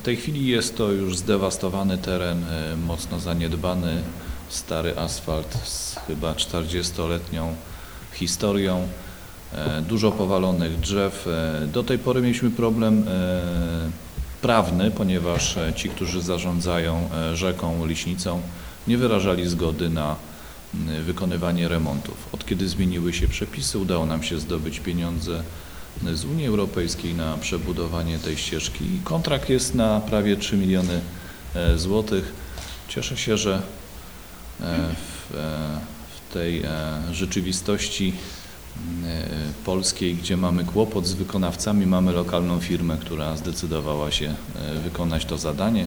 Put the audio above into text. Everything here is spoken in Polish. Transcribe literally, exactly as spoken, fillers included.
tej chwili jest to już zdewastowany teren, mocno zaniedbany, stary asfalt z chyba czterdziestoletnią historią, dużo powalonych drzew. Do tej pory mieliśmy problem prawny, ponieważ ci, którzy zarządzają rzeką Liśnicą, nie wyrażali zgody na wykonywanie remontów. Od kiedy zmieniły się przepisy, udało nam się zdobyć pieniądze z Unii Europejskiej na przebudowanie tej ścieżki i kontrakt jest na prawie trzy miliony złotych. Cieszę się, że w, w tej rzeczywistości polskiej, gdzie mamy kłopot z wykonawcami, mamy lokalną firmę, która zdecydowała się wykonać to zadanie.